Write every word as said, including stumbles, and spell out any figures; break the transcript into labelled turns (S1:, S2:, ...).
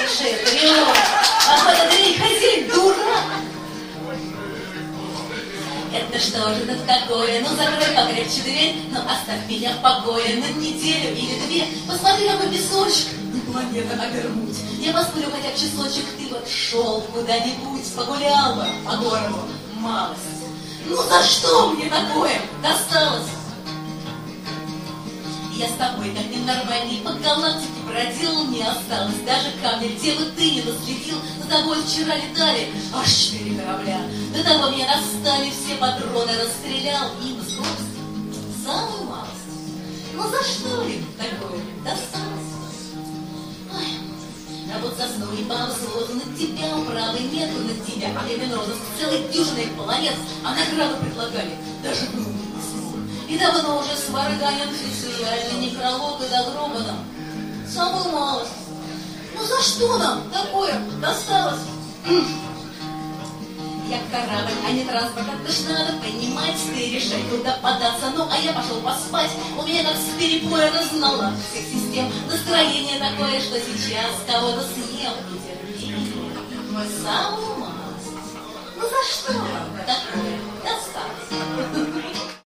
S1: шею, перелом. А под дверь хозяин дурак. Это что же тут такое? Ну, закрой покрепче дверь, но оставь меня в покое на неделю или две. Посмотри, какой песочек, не планета, а Бермудь. Я посплю хотя бы часочек, ты вот шел куда-нибудь, погулял бы по городу, малость. Ну, за что мне такое досталось? Я с тобой как ненормальный по галактике бродил, не осталось даже камня, где бы ты не наследил. За тобой вчера летали аж четыре корабля. До того меня достали, все патроны расстрелял и на скорость самую малость. Ну за что им такое досталось? Ой, а вот за сной бабзлозу на тебя управы нету, на тебя Алименрозов целой дюжиной планет, а награду предлагали даже думать не смог. И давно уже сварганен официальный некролог и догробаном. Самую малость. Ну за что нам такое досталось? Я корабль, а не транспорт, это ж надо понимать, ты решай, куда податься. Ну, а я пошел поспать, у меня как с перепоя разнала всех систем. Настроение такое, что сейчас кого-то съем. Терпение, самую малость. Ну за что?